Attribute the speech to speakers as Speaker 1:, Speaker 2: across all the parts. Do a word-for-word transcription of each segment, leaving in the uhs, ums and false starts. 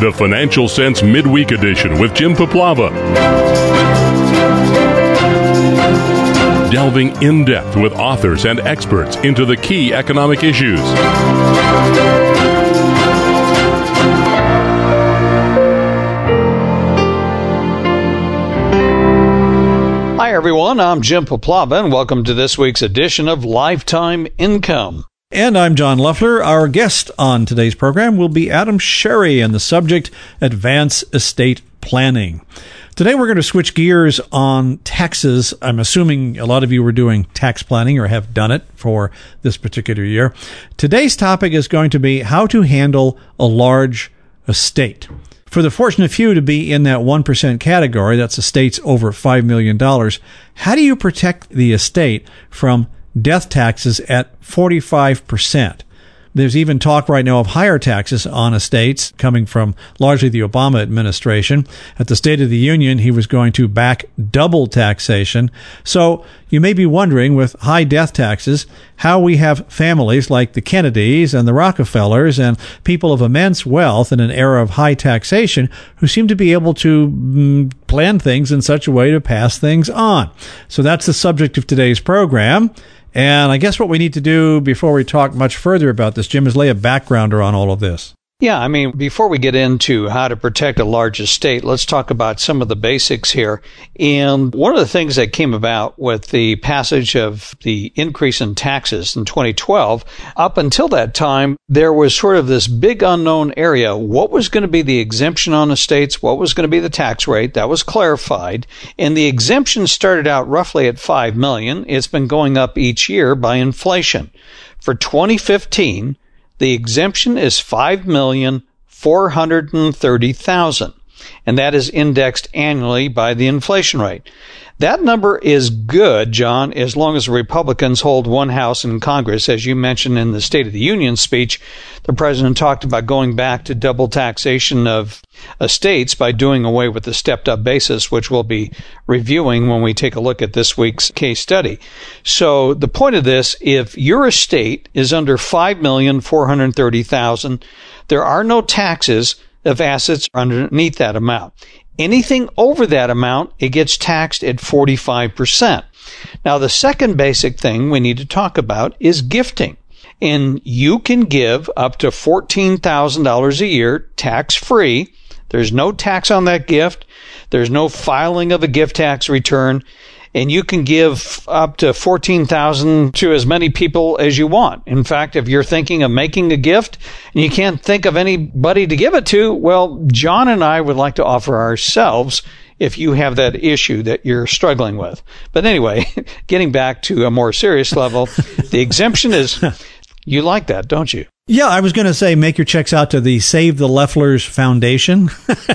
Speaker 1: the Financial Sense Midweek Edition with Jim Paplava. Delving in-depth with authors and experts into the key economic issues.
Speaker 2: Hi, everyone. I'm Jim Paplava, and welcome to this week's edition of Lifetime Income.
Speaker 3: And I'm John Loeffler. Our guest on today's program will be Adam Sherry, and the subject, Advanced Estate Planning. Today we're going to switch gears on taxes. I'm assuming a lot of you were doing tax planning or have done it for this particular year. Today's topic is going to be how to handle a large estate. For the fortunate few to be in that one percent category, that's estates over five million dollars, how do you protect the estate from death taxes at forty-five percent? There's even talk right now of higher taxes on estates coming from largely the Obama administration. At the State of the Union, he was going to back double taxation. So you may be wondering, with high death taxes, how we have families like the Kennedys and the Rockefellers and people of immense wealth in an era of high taxation who seem to be able to mm, plan things in such a way to pass things on. So that's the subject of today's program. And I guess what we need to do before we talk much further about this, Jim, is lay a backgrounder on all of this.
Speaker 2: Yeah, I mean, before we get into how to protect a large estate, let's talk about some of the basics here. And one of the things that came about with the passage of the increase in taxes in twenty twelve, up until that time, there was sort of this big unknown area. What was going to be the exemption on estates? What was going to be the tax rate? That was clarified. And the exemption started out roughly at five million dollars. It's been going up each year by inflation. For twenty fifteen, the exemption is five million four hundred thirty thousand, and that is indexed annually by the inflation rate. That number is good, John, as long as the Republicans hold one house in Congress. As you mentioned in the State of the Union speech, the president talked about going back to double taxation of estates by doing away with the stepped-up basis, which we'll be reviewing when we take a look at this week's case study. So the point of this, if your estate is under five million four hundred thirty thousand dollars, there are no taxes if assets are underneath that amount. Anything over that amount, it gets taxed at forty-five percent. Now, the second basic thing we need to talk about is gifting. And you can give up to fourteen thousand dollars a year tax-free. There's no tax on that gift. There's no filing of a gift tax return. And you can give up to fourteen thousand dollars to as many people as you want. In fact, if you're thinking of making a gift and you can't think of anybody to give it to, well, John and I would like to offer ourselves if you have that issue that you're struggling with. But anyway, getting back to a more serious level, the exemption is, you like that, don't you?
Speaker 3: Yeah, I was going to say make your checks out to the Save the Loefflers Foundation.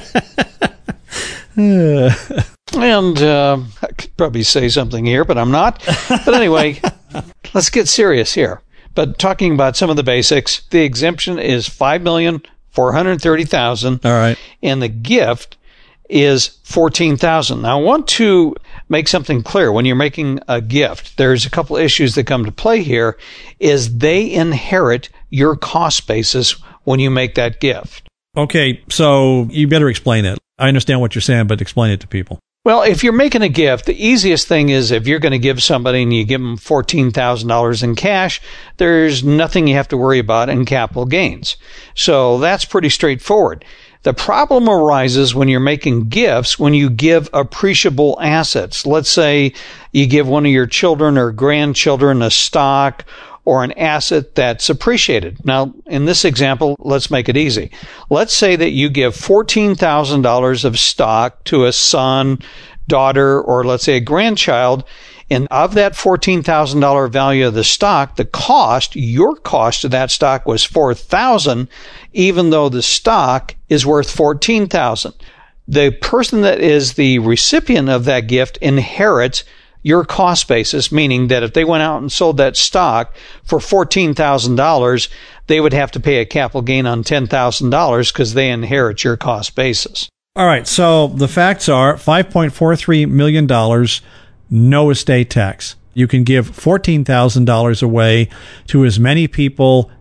Speaker 2: And uh, I could probably say something here, but I'm not. But anyway, let's get serious here. But talking about some of the basics, the exemption is five million four hundred thirty thousand dollars.
Speaker 3: All right.
Speaker 2: And the gift is fourteen thousand dollars. Now, I want to make something clear. When you're making a gift, there's a couple issues that come to play here, is they inherit your cost basis when you make that gift.
Speaker 3: Okay, so you better explain it. I understand what you're saying, but explain it to people.
Speaker 2: Well, if you're making a gift, the easiest thing is if you're going to give somebody and you give them fourteen thousand dollars in cash, there's nothing you have to worry about in capital gains. So that's pretty straightforward. The problem arises when you're making gifts, when you give appreciable assets. Let's say you give one of your children or grandchildren a stock or an asset that's appreciated. Now, in this example, let's make it easy. Let's say that you give fourteen thousand dollars of stock to a son, daughter, or let's say a grandchild, and of that fourteen thousand dollars value of the stock, the cost, your cost of that stock was four thousand dollars, even though the stock is worth fourteen thousand dollars. The person that is the recipient of that gift inherits your cost basis, meaning that if they went out and sold that stock for fourteen thousand dollars, they would have to pay a capital gain on ten thousand dollars because they inherit your cost basis.
Speaker 3: All right, so the facts are five point four three million dollars, no estate tax. You can give fourteen thousand dollars away to as many people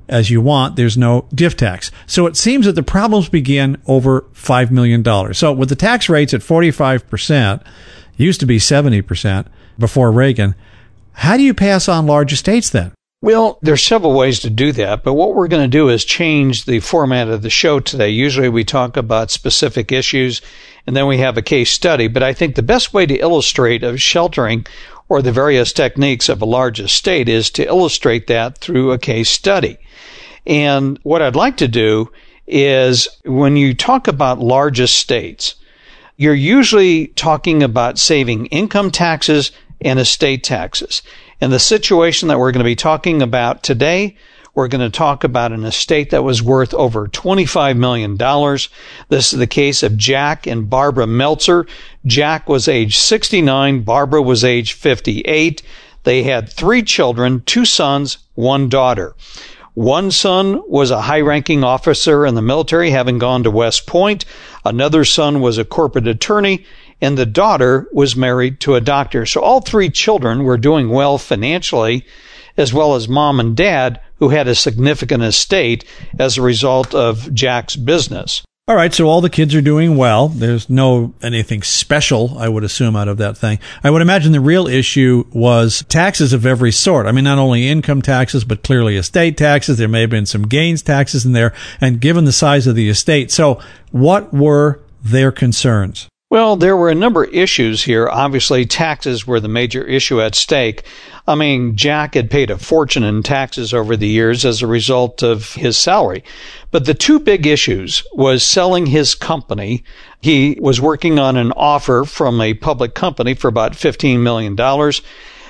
Speaker 3: as you want. There's no gift tax. So it seems that the problems begin over five million dollars. So with the tax rates at forty-five percent, used to be seventy percent before Reagan, how do you pass on large estates then?
Speaker 2: Well, there's several ways to do that, but what we're going to do is change the format of the show today. Usually we talk about specific issues, and then we have a case study, but I think the best way to illustrate of sheltering or the various techniques of a large estate is to illustrate that through a case study. And what I'd like to do is when you talk about large estates, you're usually talking about saving income taxes and estate taxes. In the situation that we're going to be talking about today, we're going to talk about an estate that was worth over twenty-five million dollars. This is the case of Jack and Barbara Meltzer. Jack was age sixty-nine. Barbara was age fifty-eight. They had three children, two sons, one daughter. One son was a high-ranking officer in the military, having gone to West Point. Another son was a corporate attorney, and the daughter was married to a doctor. So all three children were doing well financially, as well as mom and dad, who had a significant estate as a result of Jack's business.
Speaker 3: All right, so all the kids are doing well. There's no anything special, I would assume, out of that thing. I would imagine the real issue was taxes of every sort. I mean, not only income taxes, but clearly estate taxes. There may have been some gains taxes in there, and given the size of the estate. So what were their concerns?
Speaker 2: Well, there were a number of issues here. Obviously, taxes were the major issue at stake. I mean, Jack had paid a fortune in taxes over the years as a result of his salary. But the two big issues was selling his company. He was working on an offer from a public company for about fifteen million dollars.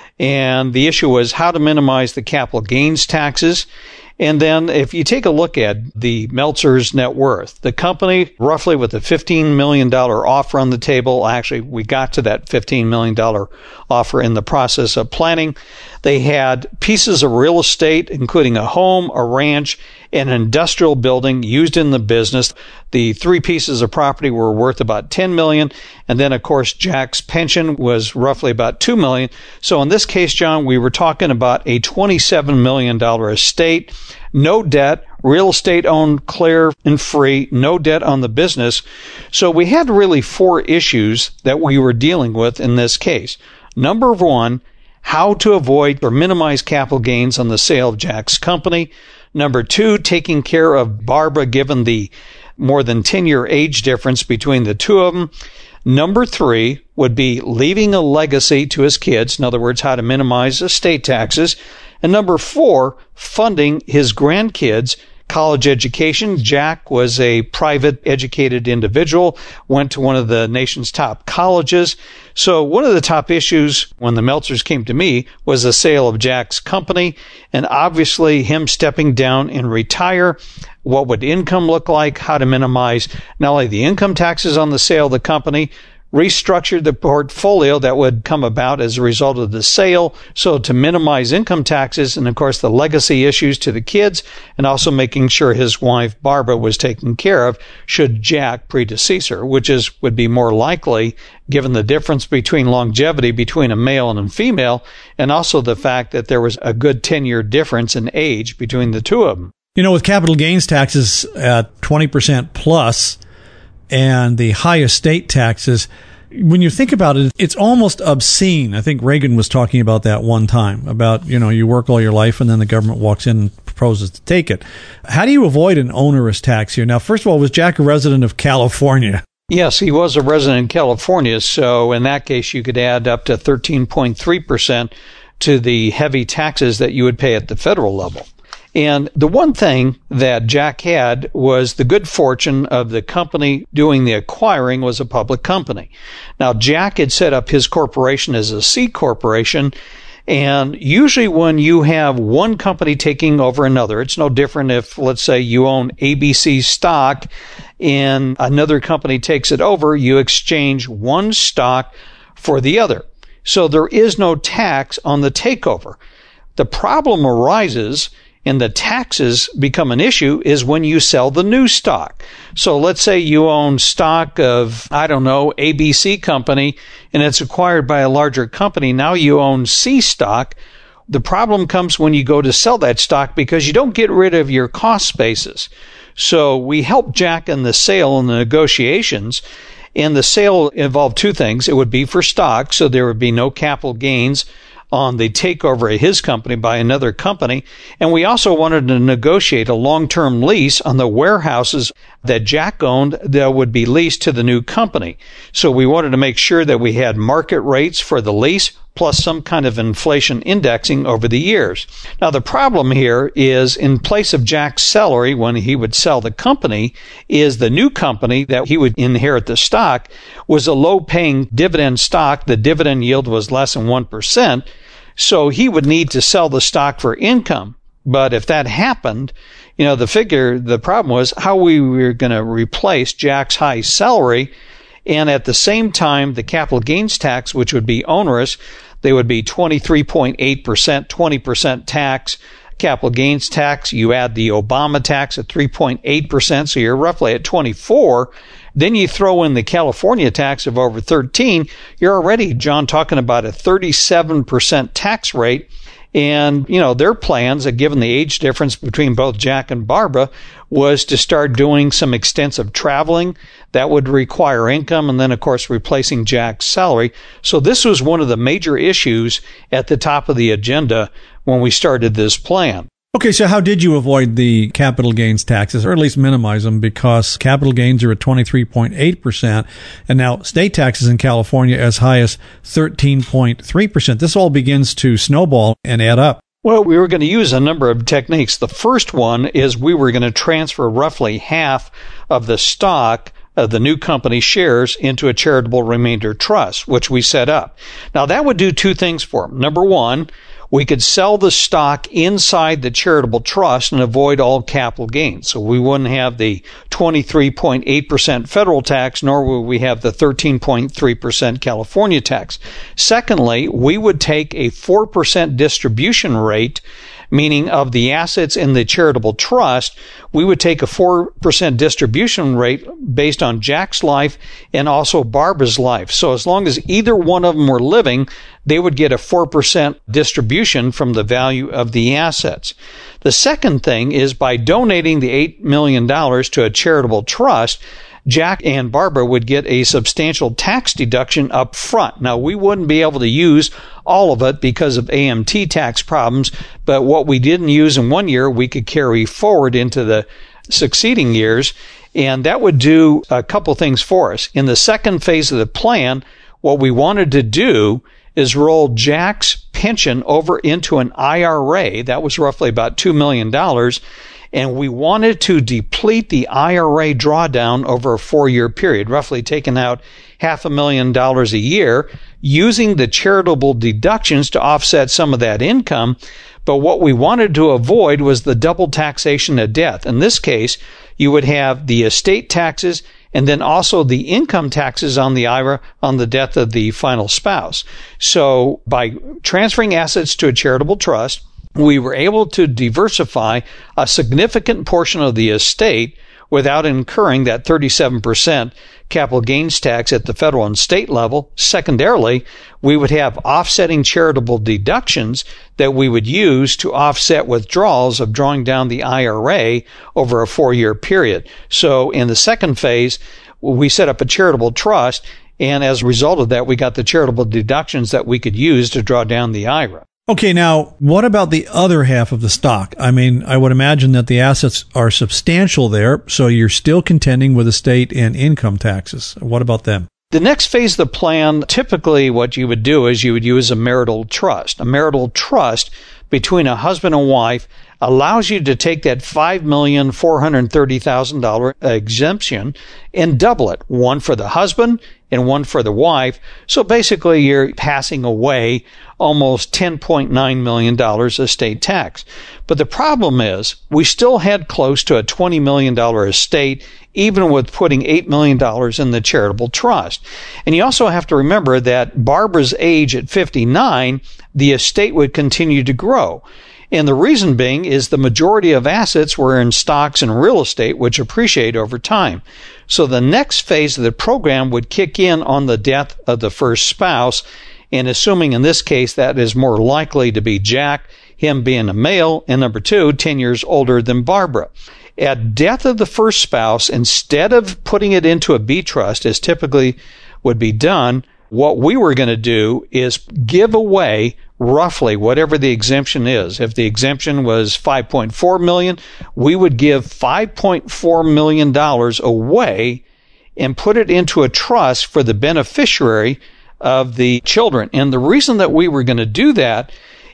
Speaker 2: And the issue was how to minimize the capital gains taxes. And then if you take a look at the Meltzer's net worth, the company roughly with a fifteen million dollars offer on the table, actually we got to that fifteen million dollars offer in the process of planning. They had pieces of real estate, including a home, a ranch, an industrial building used in the business. The three pieces of property were worth about ten million dollars. And then, of course, Jack's pension was roughly about two million dollars. So in this case, John, we were talking about a twenty-seven million dollars estate, no debt, real estate owned clear and free, no debt on the business. So we had really four issues that we were dealing with in this case. Number one, how to avoid or minimize capital gains on the sale of Jack's company. Number two, taking care of Barbara given the more than ten-year age difference between the two of them. Number three would be leaving a legacy to his kids. In other words, how to minimize estate taxes. And number four, funding his grandkids' college education. Jack was a private educated individual, went to one of the nation's top colleges. So one of the top issues when the Meltzers came to me was the sale of Jack's company, and obviously him stepping down and retire. What would income look like? How to minimize not only the income taxes on the sale of the company, restructured the portfolio that would come about as a result of the sale, so to minimize income taxes and, of course, the legacy issues to the kids, and also making sure his wife, Barbara, was taken care of should Jack predecease her, which is would be more likely given the difference between longevity between a male and a female, and also the fact that there was a good ten-year difference in age between the two of them.
Speaker 3: You know, with capital gains taxes at twenty percent plus, and the high estate taxes, when you think about it, it's almost obscene. I think Reagan was talking about that one time, about, you know, you work all your life and then the government walks in and proposes to take it. How do you avoid an onerous tax here? Now, first of all, was Jack a resident of California?
Speaker 2: Yes, he was a resident in California, so in that case, you could add up to thirteen point three percent to the heavy taxes that you would pay at the federal level. And the one thing that Jack had was the good fortune of the company doing the acquiring was a public company. Now, Jack had set up his corporation as a C corporation, and usually when you have one company taking over another, it's no different if, let's say, you own A B C stock and another company takes it over, you exchange one stock for the other. So there is no tax on the takeover. The problem arises and the taxes become an issue is when you sell the new stock. So let's say you own stock of, I don't know, A B C company, and it's acquired by a larger company. Now you own C stock. The problem comes when you go to sell that stock because you don't get rid of your cost basis. So we helped Jack in the sale and the negotiations. And the sale involved two things. It would be for stock, so there would be no capital gains on the takeover of his company by another company. And we also wanted to negotiate a long-term lease on the warehouses that Jack owned that would be leased to the new company. So we wanted to make sure that we had market rates for the lease plus some kind of inflation indexing over the years. Now, the problem here is in place of Jack's salary when he would sell the company is the new company that he would inherit the stock was a low-paying dividend stock. The dividend yield was less than one percent. So he would need to sell the stock for income. But if that happened, you know, the figure, the problem was how we were going to replace Jack's high salary. And at the same time, the capital gains tax, which would be onerous, they would be twenty-three point eight percent, twenty percent tax, capital gains tax. You add the Obama tax at three point eight percent, so you're roughly at twenty-four. Then you throw in the California tax of over thirteen. You're already, John, talking about a thirty-seven percent tax rate. And, you know, their plans, given the age difference between both Jack and Barbara, was to start doing some extensive traveling. That would require income and then, of course, replacing Jack's salary. So this was one of the major issues at the top of the agenda when we started this plan.
Speaker 3: Okay, so how did you avoid the capital gains taxes, or at least minimize them, because capital gains are at twenty-three point eight percent, and now state taxes in California as high as thirteen point three percent. This all begins to snowball and add up.
Speaker 2: Well, we were going to use a number of techniques. The first one is we were going to transfer roughly half of the stock of the new company shares into a charitable remainder trust, which we set up. Now, that would do two things for them. Number one, we could sell the stock inside the charitable trust and avoid all capital gains. So we wouldn't have the twenty-three point eight percent federal tax, nor would we have the thirteen point three percent California tax. Secondly, we would take a four percent distribution rate, meaning of the assets in the charitable trust, we would take a four percent distribution rate based on Jack's life and also Barbara's life. So as long as either one of them were living, they would get a four percent distribution from the value of the assets. The second thing is by donating the eight million dollars to a charitable trust, Jack and Barbara would get a substantial tax deduction up front. Now, we wouldn't be able to use all of it because of A M T tax problems, but what we didn't use in one year, we could carry forward into the succeeding years, and that would do a couple things for us. In the second phase of the plan, what we wanted to do is roll Jack's pension over into an I R A. That was roughly about two million dollars. And we wanted to deplete the I R A drawdown over a four-year period, roughly taking out half a million dollars a year, using the charitable deductions to offset some of that income. But what we wanted to avoid was the double taxation of death. In this case, you would have the estate taxes and then also the income taxes on the I R A on the death of the final spouse. So by transferring assets to a charitable trust, we were able to diversify a significant portion of the estate without incurring that thirty-seven percent capital gains tax at the federal and state level. Secondarily, we would have offsetting charitable deductions that we would use to offset withdrawals of drawing down the I R A over a four-year period. So in the second phase, we set up a charitable trust, and as a result of that, we got the charitable deductions that we could use to draw down the I R A.
Speaker 3: Okay, now, what about the other half of the stock? I mean, I would imagine that the assets are substantial there, so you're still contending with estate and income taxes. What about them?
Speaker 2: The next phase of the plan, typically what you would do is you would use a marital trust. A marital trust between a husband and wife allows you to take that five million four hundred thirty thousand dollars exemption and double it, one for the husband and one for the wife. So basically you're passing away almost ten point nine million dollars estate tax. But the problem is we still had close to a twenty million dollars estate, even with putting eight million dollars in the charitable trust. And you also have to remember that Barbara's age at fifty-nine, the estate would continue to grow. And the reason being is the majority of assets were in stocks and real estate, which appreciate over time. So the next phase of the program would kick in on the death of the first spouse. and assuming in this case that is more likely to be Jack, him being a male, and number two, ten years older than Barbara. At death of the first spouse, instead of putting it into a B trust, as typically would be done, what we were going to do is give away roughly whatever the exemption is. If the exemption was five point four million dollars, we would give five point four million dollars away and put it into a trust for the beneficiary of the children. And the reason that we were going to do that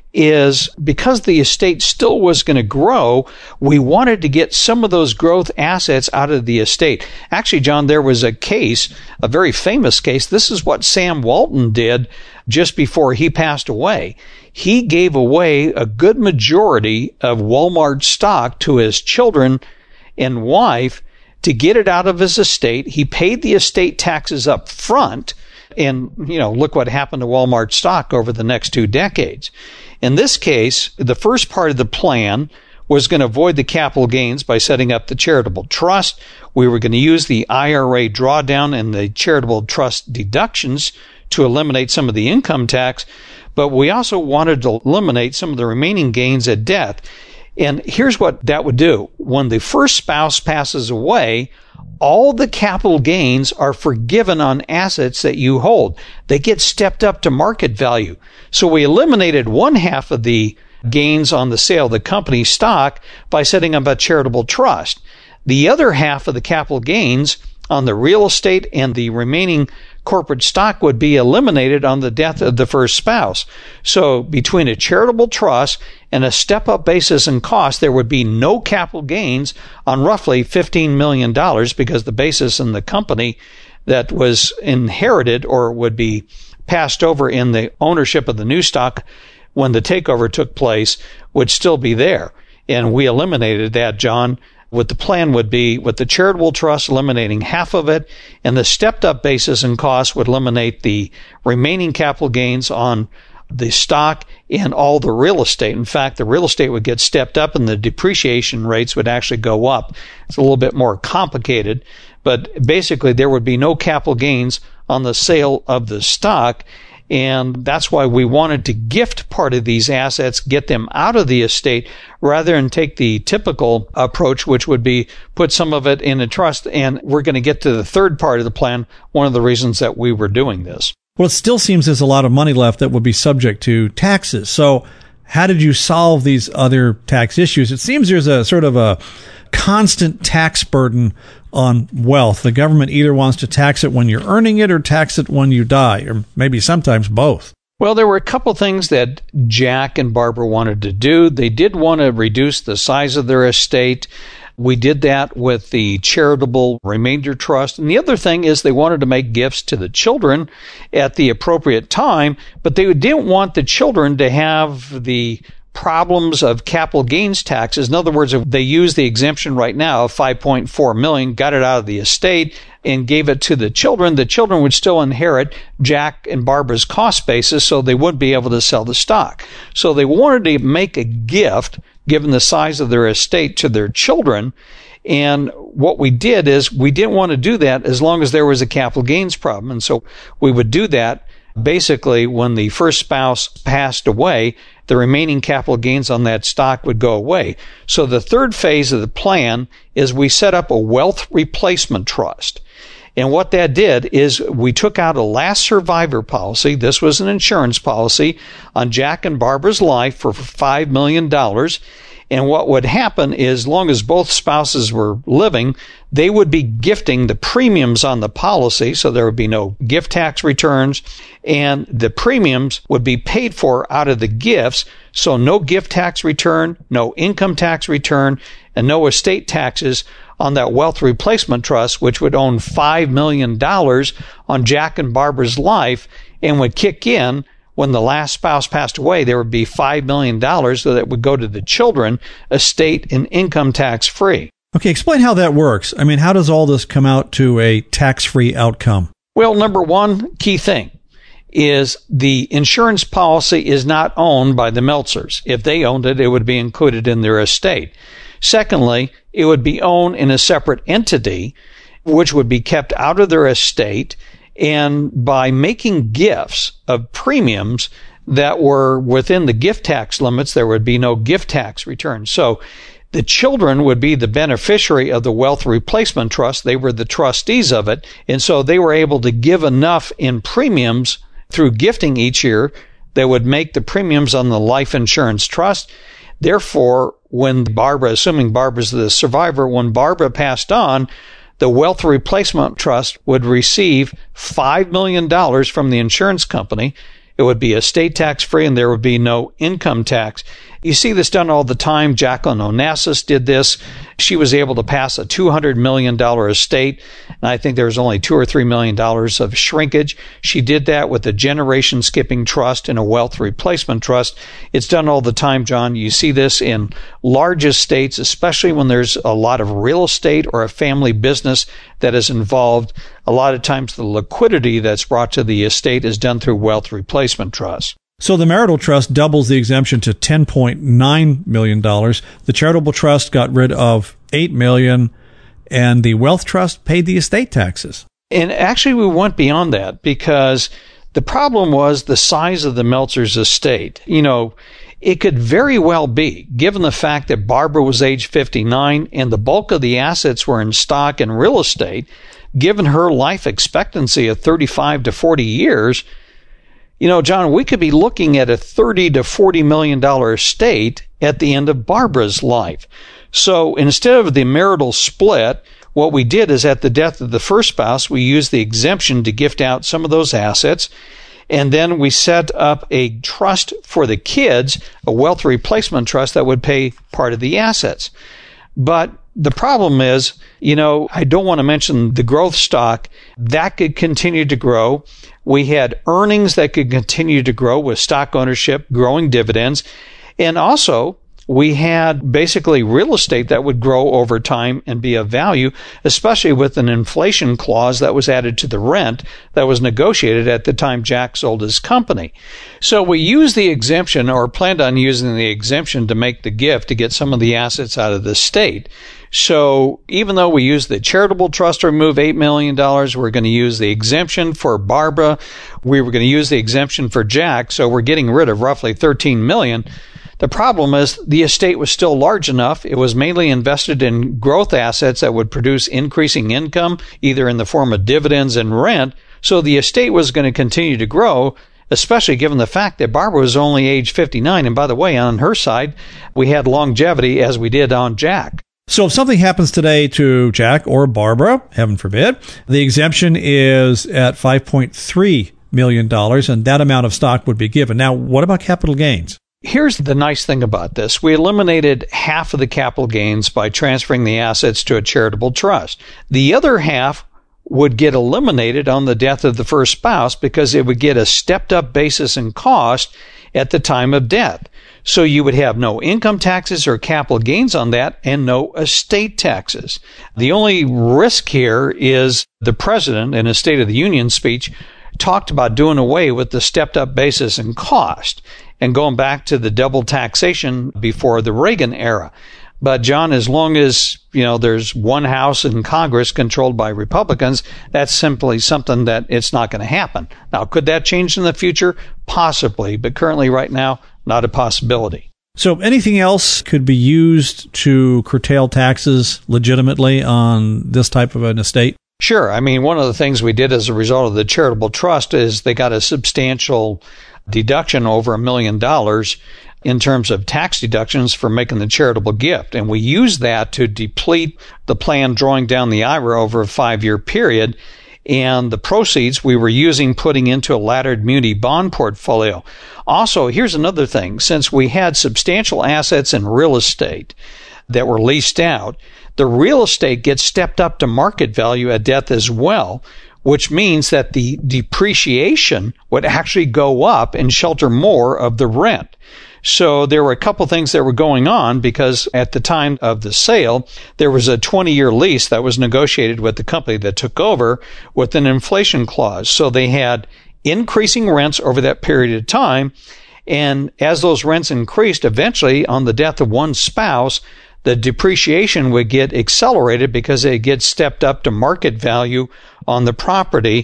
Speaker 2: is because the estate still was going to grow, we wanted to get some of those growth assets out of the estate. Actually, John, there was a case, a very famous case. This is what Sam Walton did just before he passed away. He gave away a good majority of Walmart stock to his children and wife to get it out of his estate. He paid the estate taxes up front. And, you know, look what happened to Walmart stock over the next two decades. In this case, the first part of the plan was going to avoid the capital gains by setting up the charitable trust. We were going to use the I R A drawdown and the charitable trust deductions to eliminate some of the income tax, but we also wanted to eliminate some of the remaining gains at death. And here's what that would do. When the first spouse passes away, all the capital gains are forgiven on assets that you hold. They get stepped up to market value. So we eliminated one half of the gains on the sale of the company stock by setting up a charitable trust. The other half of the capital gains on the real estate and the remaining corporate stock would be eliminated on the death of the first spouse. So between a charitable trust and a step-up basis in cost, there would be no capital gains on roughly fifteen million dollars because the basis in the company that was inherited or would be passed over in the ownership of the new stock when the takeover took place would still be there. And we eliminated that, John. What the plan would be, with the charitable trust eliminating half of it, and the stepped-up basis and cost would eliminate the remaining capital gains on the stock and all the real estate. In fact, the real estate would get stepped up and the depreciation rates would actually go up. It's a little bit more complicated, but basically there would be no capital gains on the sale of the stock. And that's why we wanted to gift part of these assets, get them out of the estate, rather than take the typical approach, which would be put some of it in a trust. And we're going to get to the third part of the plan, one of the reasons that we were doing this.
Speaker 3: Well, it still seems there's a lot of money left that would be subject to taxes. So how did you solve these other tax issues? It seems there's a sort of a constant tax burden on wealth. The government either wants to tax it when you're earning it or tax it when you die, or maybe sometimes both.
Speaker 2: Well, there were a couple things that Jack and Barbara wanted to do. They did want to reduce the size of their estate. We did that with the charitable remainder trust. And the other thing is they wanted to make gifts to the children at the appropriate time, but they didn't want the children to have the problems of capital gains taxes. In other words, if they use the exemption right now of five point four million dollars, got it out of the estate and gave it to the children, the children would still inherit Jack and Barbara's cost basis, so they wouldn't be able to sell the stock. So they wanted to make a gift, given the size of their estate, to their children. And what we did is we didn't want to do that as long as there was a capital gains problem. And so we would do that basically when the first spouse passed away. The remaining capital gains on that stock would go away. So the third phase of the plan is we set up a wealth replacement trust. And what that did is we took out a last survivor policy. This was an insurance policy on Jack and Barbara's life for five million dollars. And what would happen is, as long as both spouses were living, they would be gifting the premiums on the policy, so there would be no gift tax returns, and the premiums would be paid for out of the gifts, so no gift tax return, no income tax return, and no estate taxes on that wealth replacement trust, which would own five million dollars on Jack and Barbara's life and would kick in when the last spouse passed away. There would be five million dollars that would go to the children, estate and income tax free.
Speaker 3: Okay, explain how that works. I mean, how does all this come out to a tax-free outcome?
Speaker 2: Well, number one key thing is the insurance policy is not owned by the Meltzers. If they owned it, it would be included in their estate. Secondly, it would be owned in a separate entity, which would be kept out of their estate. And by making gifts of premiums that were within the gift tax limits, there would be no gift tax return. So the children would be the beneficiary of the Wealth Replacement Trust. They were the trustees of it. And so they were able to give enough in premiums through gifting each year that would make the premiums on the life insurance trust. Therefore, when Barbara, assuming Barbara's the survivor, when Barbara passed on, the Wealth Replacement Trust would receive five million dollars from the insurance company. It would be estate tax free and there would be no income tax. You see this done all the time. Jacqueline Onassis did this. She was able to pass a two hundred million dollars estate, and I think there was only two or three million dollars of shrinkage. She did that with a generation skipping trust and a wealth replacement trust. It's done all the time, John. You see this in large estates, especially when there's a lot of real estate or a family business that is involved. A lot of times the liquidity that's brought to the estate is done through wealth replacement trusts.
Speaker 3: So the marital trust doubles the exemption to ten point nine million dollars. The charitable trust got rid of eight million dollars, and the wealth trust paid the estate taxes.
Speaker 2: And actually, we went beyond that because the problem was the size of the Meltzer's estate. You know, it could very well be, given the fact that Barbara was age fifty-nine and the bulk of the assets were in stock and real estate, given her life expectancy of thirty-five to forty years, you know, John, we could be looking at a thirty to forty million dollars estate at the end of Barbara's life. So instead of the marital split, what we did is at the death of the first spouse, we used the exemption to gift out some of those assets. And then we set up a trust for the kids, a wealth replacement trust that would pay part of the assets. But the problem is, you know, I don't want to mention the growth stock. That could continue to grow. We had earnings that could continue to grow with stock ownership, growing dividends. And also, we had basically real estate that would grow over time and be of value, especially with an inflation clause that was added to the rent that was negotiated at the time Jack sold his company. So we used the exemption, or planned on using the exemption, to make the gift to get some of the assets out of the state. So even though we used the charitable trust to remove eight million dollars, we're going to use the exemption for Barbara. We were going to use the exemption for Jack. So we're getting rid of roughly thirteen million dollars. The problem is the estate was still large enough. It was mainly invested in growth assets that would produce increasing income, either in the form of dividends and rent. So the estate was going to continue to grow, especially given the fact that Barbara was only age fifty-nine. And by the way, on her side, we had longevity as we did on Jack.
Speaker 3: So if something happens today to Jack or Barbara, heaven forbid, the exemption is at five point three million dollars, and that amount of stock would be given. Now, what about capital gains?
Speaker 2: Here's the nice thing about this. We eliminated half of the capital gains by transferring the assets to a charitable trust. The other half would get eliminated on the death of the first spouse because it would get a stepped-up basis in cost at the time of death. So you would have no income taxes or capital gains on that and no estate taxes. The only risk here is the president, in his State of the Union speech, talked about doing away with the stepped-up basis in cost and going back to the double taxation before the Reagan era. But John, as long as, you know, there's one house in Congress controlled by Republicans, that's simply something that it's not going to happen. Now, could that change in the future? Possibly, but currently right now, not a possibility.
Speaker 3: So anything else could be used to curtail taxes legitimately on this type of an estate?
Speaker 2: Sure. I mean, one of the things we did as a result of the charitable trust is they got a substantial deduction over a million dollars in terms of tax deductions for making the charitable gift. And we used that to deplete the plan drawing down the I R A over a five-year period. And the proceeds we were using putting into a laddered muni bond portfolio. Also, here's another thing. Since we had substantial assets in real estate that were leased out, the real estate gets stepped up to market value at death as well, which means that the depreciation would actually go up and shelter more of the rent. So there were a couple things that were going on because at the time of the sale, there was a twenty-year lease that was negotiated with the company that took over with an inflation clause. So they had increasing rents over that period of time. And as those rents increased, eventually on the death of one spouse, the depreciation would get accelerated because it gets stepped up to market value on the property.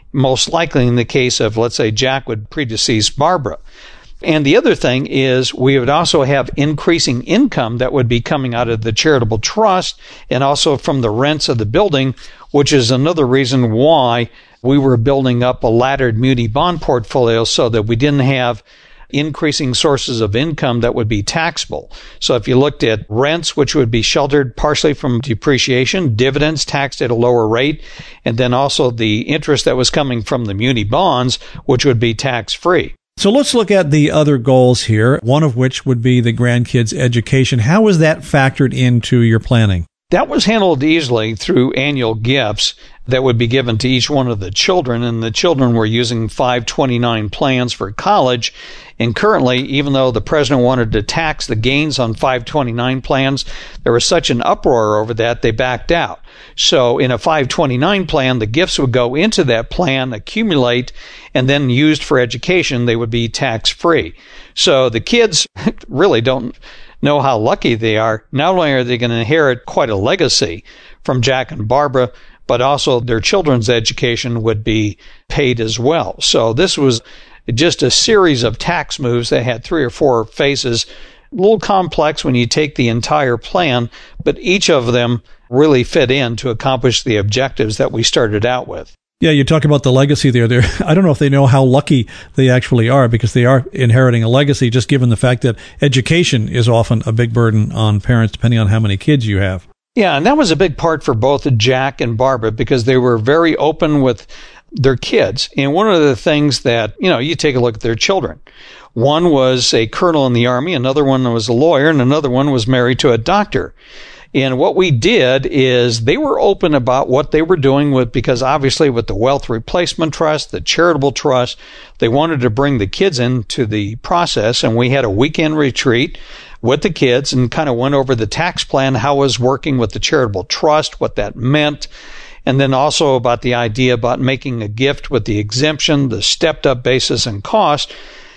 Speaker 2: most likely in the case of, let's say, Jack would predecease Barbara. And the other thing is we would also have increasing income that would be coming out of the charitable trust and also from the rents of the building, which is another reason why we were building up a laddered muni bond portfolio so that we didn't have increasing sources of income that would be taxable. So if you looked at rents, which would be sheltered partially from depreciation, dividends taxed at a lower rate, and then also the interest that was coming from the muni bonds, which would be tax-free.
Speaker 3: So let's look at the other goals here, one of which would be the grandkids' education. How was that factored into your planning?
Speaker 2: That was handled easily through annual gifts that would be given to each one of the children, and the children were using five twenty-nine plans for college. And currently, even though the president wanted to tax the gains on five twenty-nine plans, there was such an uproar over that, they backed out. So in a five twenty-nine plan, the gifts would go into that plan, accumulate, and then used for education, they would be tax-free. So the kids really don't know how lucky they are. Not only are they going to inherit quite a legacy from Jack and Barbara, but also their children's education would be paid as well. So this was just a series of tax moves that had three or four phases. A little complex when you take the entire plan, but each of them really fit in to accomplish the objectives that we started out with.
Speaker 3: Yeah, you talk about the legacy there. There, I don't know if they know how lucky they actually are because they are inheriting a legacy, just given the fact that education is often a big burden on parents, depending on how many kids you have.
Speaker 2: Yeah, and that was a big part for both Jack and Barbara because they were very open with their kids. And one of the things that, you know, you take a look at their children. One was a colonel in the Army, another one was a lawyer, and another one was married to a doctor. And what we did is they were open about what they were doing with, because obviously with the Wealth Replacement Trust, the charitable trust, they wanted to bring the kids into the process. And we had a weekend retreat with the kids and kind of went over the tax plan, how it was working with the charitable trust, what that meant. And then also about the idea about making a gift with the exemption, the stepped up basis and cost,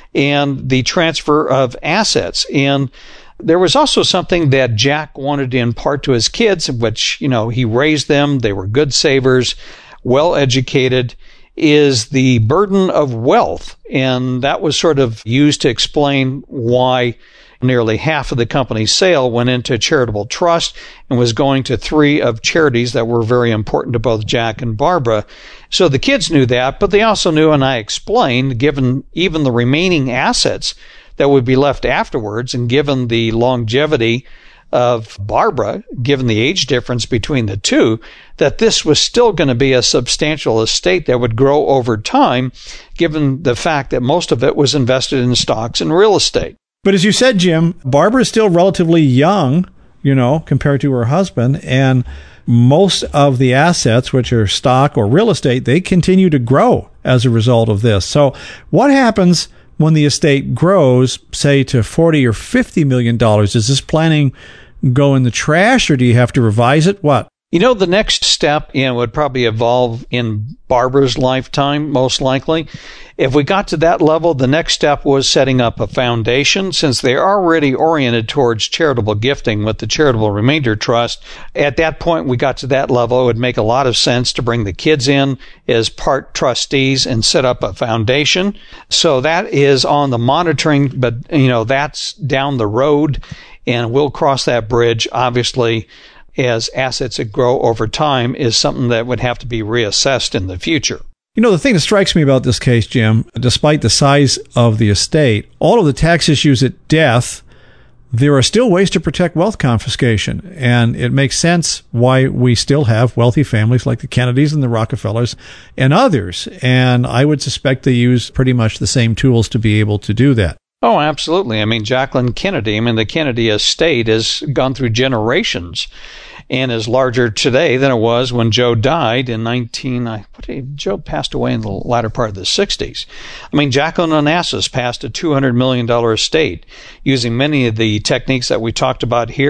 Speaker 2: and the transfer of assets. And there was also something that Jack wanted to impart to his kids, which, you know, he raised them. They were good savers, well educated, is the burden of wealth. And that was sort of used to explain why nearly half of the company's sale went into charitable trust and was going to three of charities that were very important to both Jack and Barbara. So the kids knew that, but they also knew, and I explained, given even the remaining assets that would be left afterwards, and given the longevity of Barbara, given the age difference between the two, that this was still going to be a substantial estate that would grow over time, given the fact that most of it was invested in stocks and real estate.
Speaker 3: But as you said, Jim, Barbara is still relatively young, you know, compared to her husband, and most of the assets, which are stock or real estate, they continue to grow as a result of this. So what happens when the estate grows, say, to forty or fifty million dollars? Does this planning go in the trash, or do you have to revise it? What?
Speaker 2: You know, the next step, you know, would probably evolve in Barbara's lifetime, most likely. If we got to that level, the next step was setting up a foundation. Since they're already oriented towards charitable gifting with the Charitable Remainder Trust, at that point we got to that level, it would make a lot of sense to bring the kids in as part trustees and set up a foundation. So that is on the monitoring, but, you know, that's down the road, and we'll cross that bridge, obviously, as assets that grow over time is something that would have to be reassessed in the future.
Speaker 3: You know, the thing that strikes me about this case, Jim, despite the size of the estate, all of the tax issues at death, there are still ways to protect wealth confiscation. And it makes sense why we still have wealthy families like the Kennedys and the Rockefellers and others. And I would suspect they use pretty much the same tools to be able to do that.
Speaker 2: Oh, absolutely. I mean, Jacqueline Kennedy, I mean, the Kennedy estate has gone through generations and is larger today than it was when Joe died in nineteen, what did, Joe passed away in the latter part of the sixties. I mean, Jacqueline Onassis passed a two hundred million dollars estate using many of the techniques that we talked about here,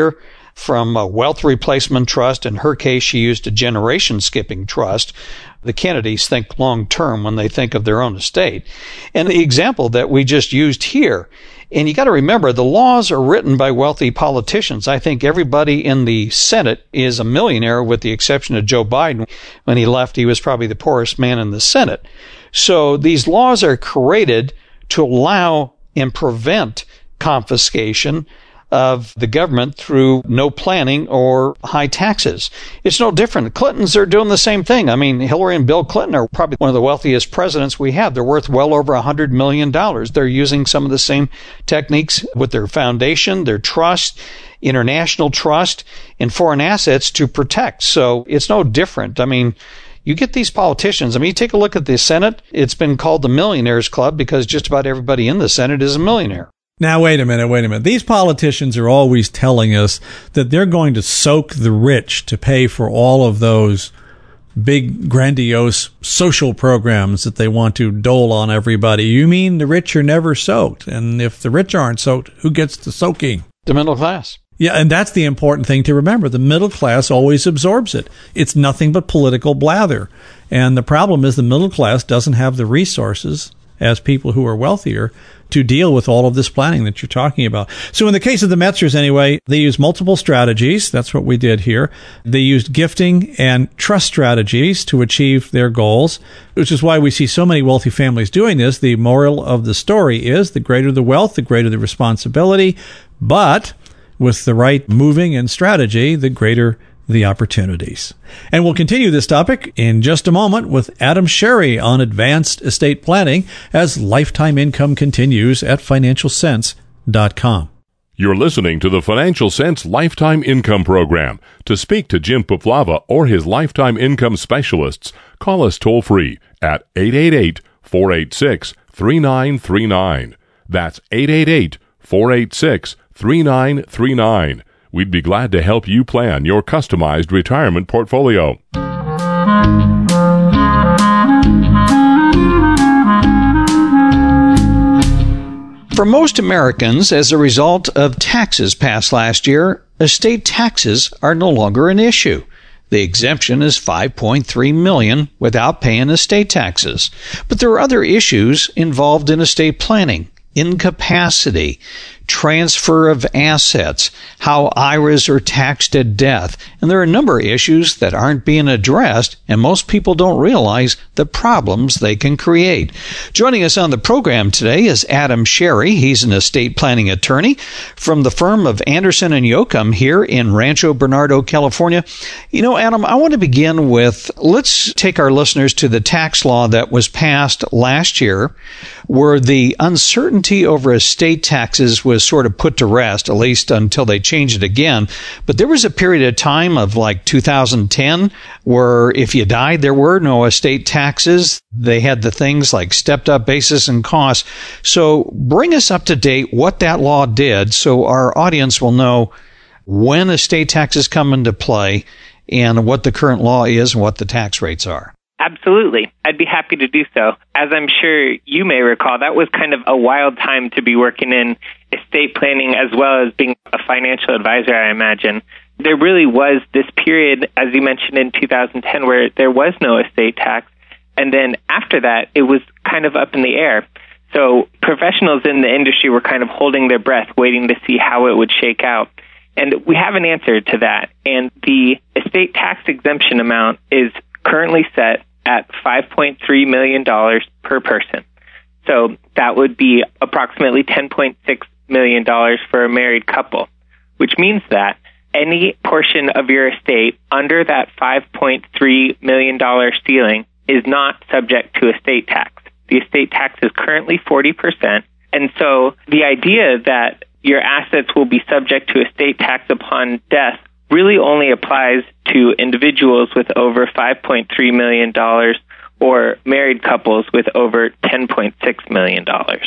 Speaker 2: from a wealth replacement trust. In her case, she used a generation skipping trust. The Kennedys think long term when they think of their own estate. And the example that we just used here, and you got to remember, the laws are written by wealthy politicians. I think everybody in the Senate is a millionaire with the exception of Joe Biden. When he left, he was probably the poorest man in the Senate. So these laws are created to allow and prevent confiscation of the government through no planning or high taxes. It's no different. The Clintons are doing the same thing. I mean, Hillary and Bill Clinton are probably one of the wealthiest presidents we have. They're worth well over one hundred million dollars. They're using some of the same techniques with their foundation, their trust, international trust, and foreign assets to protect. So it's no different. I mean, you get these politicians. I mean, you take a look at the Senate. It's been called the Millionaires Club because just about everybody in the Senate is a millionaire.
Speaker 3: Now, wait a minute, wait a minute. These politicians are always telling us that they're going to soak the rich to pay for all of those big, grandiose social programs that they want to dole on everybody. You mean the rich are never soaked? And if the rich aren't soaked, who gets the soaking?
Speaker 2: The middle class.
Speaker 3: Yeah, and that's the important thing to remember. The middle class always absorbs it. It's nothing but political blather. And the problem is the middle class doesn't have the resources as people who are wealthier to deal with all of this planning that you're talking about. So in the case of the Metzgers, anyway, they used multiple strategies. That's what we did here. They used gifting and trust strategies to achieve their goals, which is why we see so many wealthy families doing this. The moral of the story is the greater the wealth, the greater the responsibility. But with the right moving and strategy, the greater the opportunities. And we'll continue this topic in just a moment with Adam Sherry on advanced estate planning as Lifetime Income continues at financial sense dot com.
Speaker 1: You're listening to the Financial Sense Lifetime Income Program. To speak to Jim Puplava or his Lifetime Income specialists, call us toll-free at eight eight eight, four eight six, three nine three nine. That's eight eight eight, four eight six, three nine three nine. We'd be glad to help you plan your customized retirement portfolio.
Speaker 2: For most Americans, as a result of taxes passed last year, estate taxes are no longer an issue. The exemption is five point three million dollars without paying estate taxes. But there are other issues involved in estate planning: incapacity, transfer of assets, how I R As are taxed at death. And there are a number of issues that aren't being addressed, and most people don't realize the problems they can create. Joining us on the program today is Adam Sherry. He's an estate planning attorney from the firm of Anderson and Yocum here in Rancho Bernardo, California. You know, Adam, I want to begin with, let's take our listeners to the tax law that was passed last year, where the uncertainty over estate taxes was sort of put to rest, at least until they change it again. But there was a period of time of like two thousand ten where if you died, there were no estate taxes. They had the things like stepped up basis and costs. So bring us up to date what that law did so our audience will know when estate taxes come into play and what the current law is and what the tax rates are.
Speaker 4: Absolutely. I'd be happy to do so. As I'm sure you may recall, that was kind of a wild time to be working in estate planning as well as being a financial advisor, I imagine. There really was this period, as you mentioned, in two thousand ten where there was no estate tax. And then after that, it was kind of up in the air. So professionals in the industry were kind of holding their breath, waiting to see how it would shake out. And we have an answer to that. And the estate tax exemption amount is currently set at five point three million dollars per person. So that would be approximately ten point six million dollars for a married couple, which means that any portion of your estate under that five point three million dollars ceiling is not subject to estate tax. The estate tax is currently forty percent, and so the idea that your assets will be subject to estate tax upon death really only applies to individuals with over five point three million dollars or married couples with over ten point six million dollars.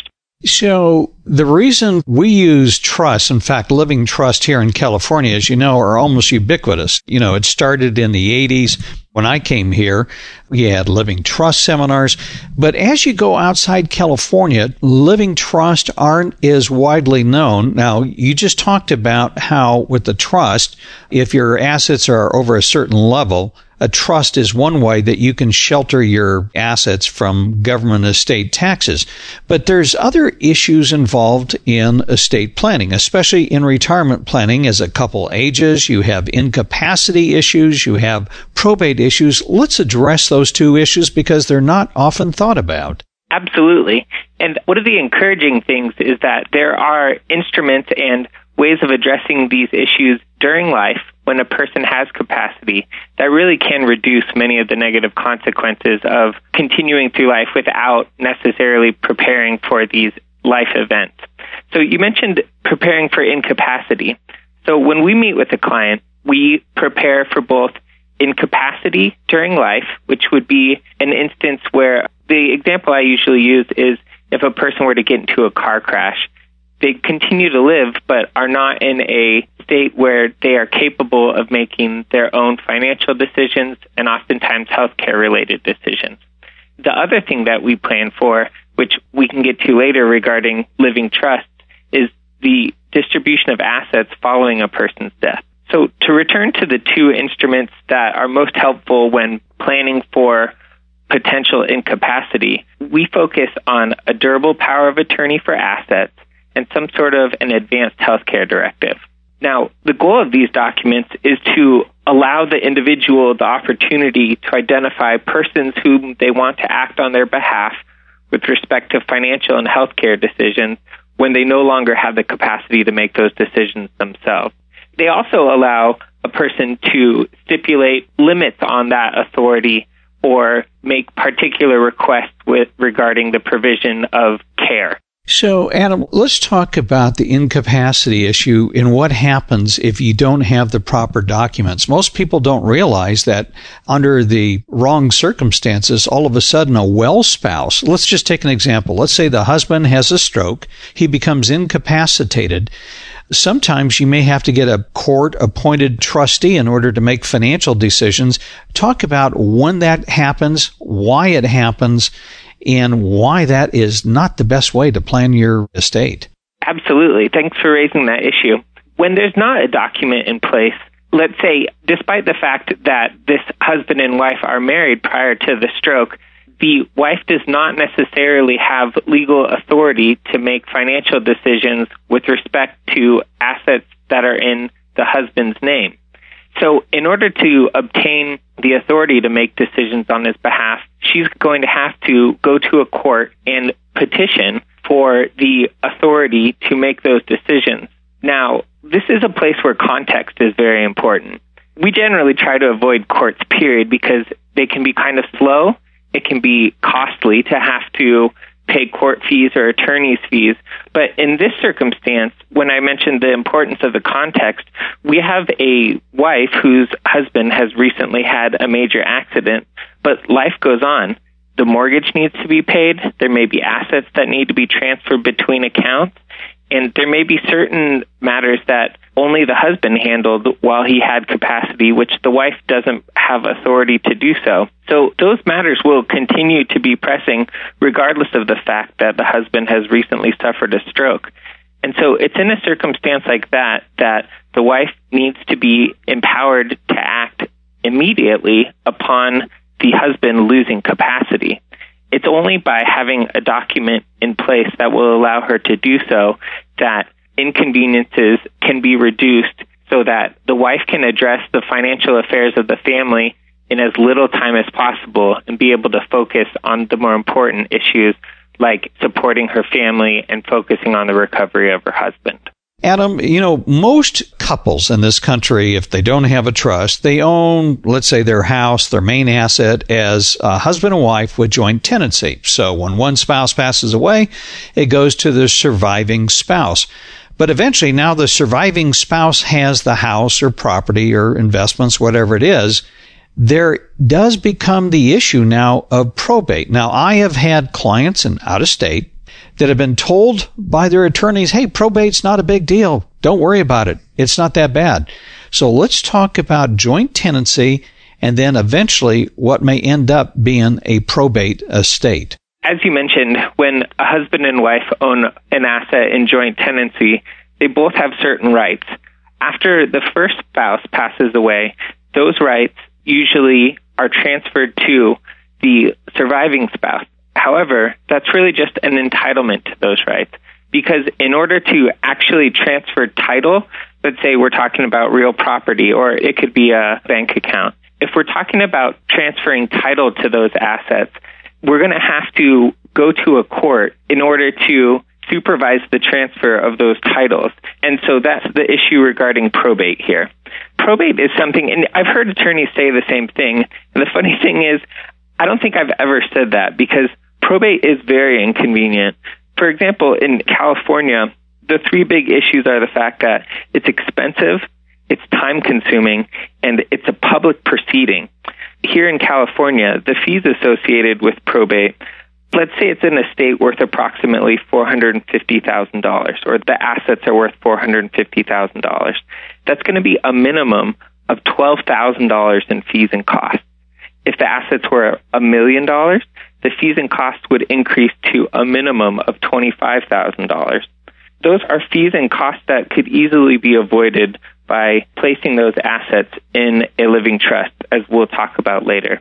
Speaker 2: So the reason we use trusts, in fact, living trust here in California, as you know, are almost ubiquitous. You know, it started in the eighties. When I came here, we had living trust seminars. But as you go outside California, living trusts aren't as widely known. Now, you just talked about how with the trust, if your assets are over a certain level, a trust is one way that you can shelter your assets from government estate taxes. But there's other issues involved in estate planning, especially in retirement planning. As a couple ages, you have incapacity issues, you have probate issues. Let's address those two issues because they're not often thought about.
Speaker 4: Absolutely. And one of the encouraging things is that there are instruments and ways of addressing these issues during life when a person has capacity that really can reduce many of the negative consequences of continuing through life without necessarily preparing for these life events. So you mentioned preparing for incapacity. So when we meet with a client, we prepare for both incapacity during life, which would be an instance where the example I usually use is if a person were to get into a car crash, they continue to live but are not in a state where they are capable of making their own financial decisions and oftentimes healthcare-related decisions. The other thing that we plan for, which we can get to later regarding living trusts, is the distribution of assets following a person's death. So to return to the two instruments that are most helpful when planning for potential incapacity, we focus on a durable power of attorney for assets and some sort of an advanced healthcare directive. Now, the goal of these documents is to allow the individual the opportunity to identify persons whom they want to act on their behalf with respect to financial and healthcare decisions when they no longer have the capacity to make those decisions themselves. They also allow a person to stipulate limits on that authority or make particular requests with regarding the provision of care.
Speaker 2: So, Adam, let's talk about the incapacity issue and what happens if you don't have the proper documents. Most people don't realize that under the wrong circumstances, all of a sudden a well spouse, let's just take an example. Let's say the husband has a stroke. He becomes incapacitated. Sometimes you may have to get a court-appointed trustee in order to make financial decisions. Talk about when that happens, why it happens, and why that is not the best way to plan your estate.
Speaker 4: Absolutely. Thanks for raising that issue. When there's not a document in place, let's say, despite the fact that this husband and wife are married prior to the stroke, the wife does not necessarily have legal authority to make financial decisions with respect to assets that are in the husband's name. So in order to obtain the authority to make decisions on his behalf, she's going to have to go to a court and petition for the authority to make those decisions. Now, this is a place where context is very important. We generally try to avoid courts, period, because they can be kind of slow. It can be costly to have to pay court fees or attorney's fees. But in this circumstance, when I mentioned the importance of the context, we have a wife whose husband has recently had a major accident, but life goes on. The mortgage needs to be paid. There may be assets that need to be transferred between accounts. And there may be certain matters that only the husband handled while he had capacity, which the wife doesn't have authority to do so. So those matters will continue to be pressing regardless of the fact that the husband has recently suffered a stroke. And so it's in a circumstance like that that the wife needs to be empowered to act immediately upon the husband losing capacity. It's only by having a document in place that will allow her to do so that inconveniences can be reduced so that the wife can address the financial affairs of the family in as little time as possible and be able to focus on the more important issues like supporting her family and focusing on the recovery of her husband.
Speaker 2: Adam, you know, most couples in this country, if they don't have a trust, they own, let's say, their house, their main asset as a husband and wife with joint tenancy. So when one spouse passes away, it goes to the surviving spouse. But eventually now the surviving spouse has the house or property or investments, whatever it is. There does become the issue now of probate. Now, I have had clients in out of state that have been told by their attorneys, hey, probate's not a big deal. Don't worry about it. It's not that bad. So let's talk about joint tenancy and then eventually what may end up being a probate estate.
Speaker 4: As you mentioned, when a husband and wife own an asset in joint tenancy, they both have certain rights. After the first spouse passes away, those rights usually are transferred to the surviving spouse. However, that's really just an entitlement to those rights, because in order to actually transfer title, let's say we're talking about real property, or it could be a bank account. If we're talking about transferring title to those assets, we're going to have to go to a court in order to supervise the transfer of those titles. And so that's the issue regarding probate here. Probate is something, and I've heard attorneys say the same thing. And the funny thing is, I don't think I've ever said that, because probate is very inconvenient. For example, in California, the three big issues are the fact that it's expensive, it's time-consuming, and it's a public proceeding. Here in California, the fees associated with probate, let's say it's an estate worth approximately four hundred fifty thousand dollars, or the assets are worth four hundred fifty thousand dollars. That's going to be a minimum of twelve thousand dollars in fees and costs. If the assets were a million dollars, the fees and costs would increase to a minimum of twenty-five thousand dollars. Those are fees and costs that could easily be avoided by placing those assets in a living trust, as we'll talk about later.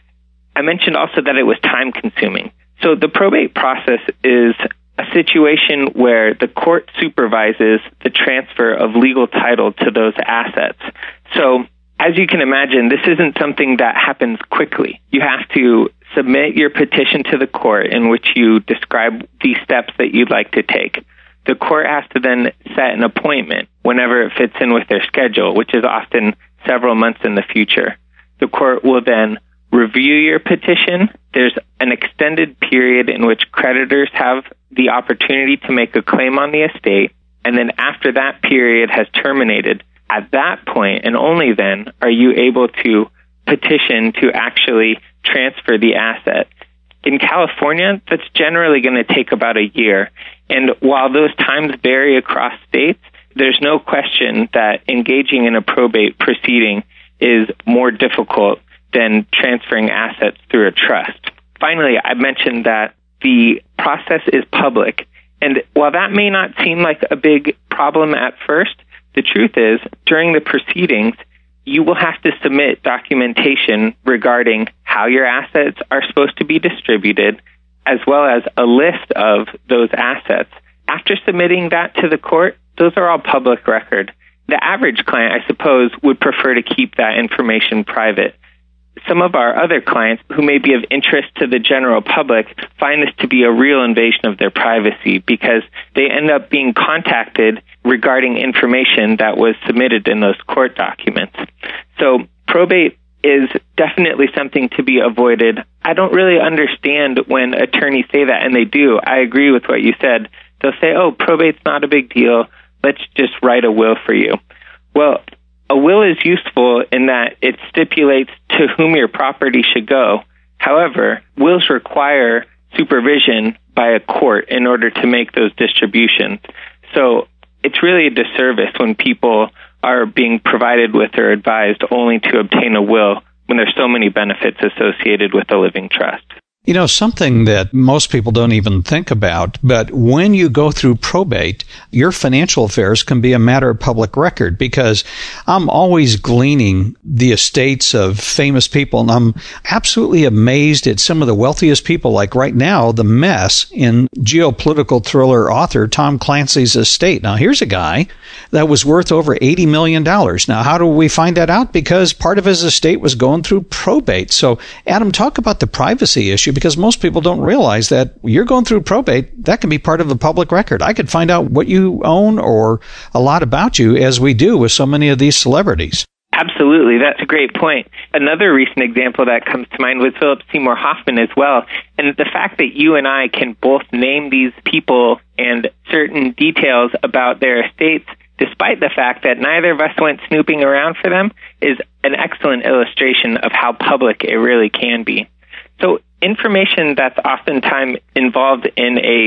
Speaker 4: I mentioned also that it was time-consuming. So the probate process is a situation where the court supervises the transfer of legal title to those assets. So as you can imagine, this isn't something that happens quickly. You have to submit your petition to the court in which you describe the steps that you'd like to take. The court has to then set an appointment whenever it fits in with their schedule, which is often several months in the future. The court will then review your petition. There's an extended period in which creditors have the opportunity to make a claim on the estate. And then after that period has terminated, at that point, and only then, are you able to petition to actually transfer the asset. In California, that's generally going to take about a year. And while those times vary across states, there's no question that engaging in a probate proceeding is more difficult than transferring assets through a trust. Finally, I mentioned that the process is public. And while that may not seem like a big problem at first, the truth is, during the proceedings, you will have to submit documentation regarding how your assets are supposed to be distributed, as well as a list of those assets. After submitting that to the court, those are all public record. The average client, I suppose, would prefer to keep that information private. Some of our other clients, who may be of interest to the general public, find this to be a real invasion of their privacy because they end up being contacted regarding information that was submitted in those court documents. So probate is definitely something to be avoided. I don't really understand when attorneys say that, and they do. I agree with what you said. They'll say, oh, probate's not a big deal. Let's just write a will for you. Well, a will is useful in that it stipulates to whom your property should go. However, wills require supervision by a court in order to make those distributions. So it's really a disservice when people are being provided with or advised only to obtain a will when there's so many benefits associated with a living trust.
Speaker 2: You know, something that most people don't even think about, but when you go through probate, your financial affairs can be a matter of public record, because I'm always gleaning the estates of famous people, and I'm absolutely amazed at some of the wealthiest people, like right now, the mess in geopolitical thriller author Tom Clancy's estate. Now, here's a guy that was worth over eighty million dollars. Now, how do we find that out? Because part of his estate was going through probate. So, Adam, talk about the privacy issue, because most people don't realize that you're going through probate. That can be part of the public record. I could find out what you own or a lot about you, as we do with so many of these celebrities.
Speaker 4: Absolutely. That's a great point. Another recent example that comes to mind was Philip Seymour Hoffman as well. And the fact that you and I can both name these people and certain details about their estates, despite the fact that neither of us went snooping around for them, is an excellent illustration of how public it really can be. So information that's oftentimes involved in a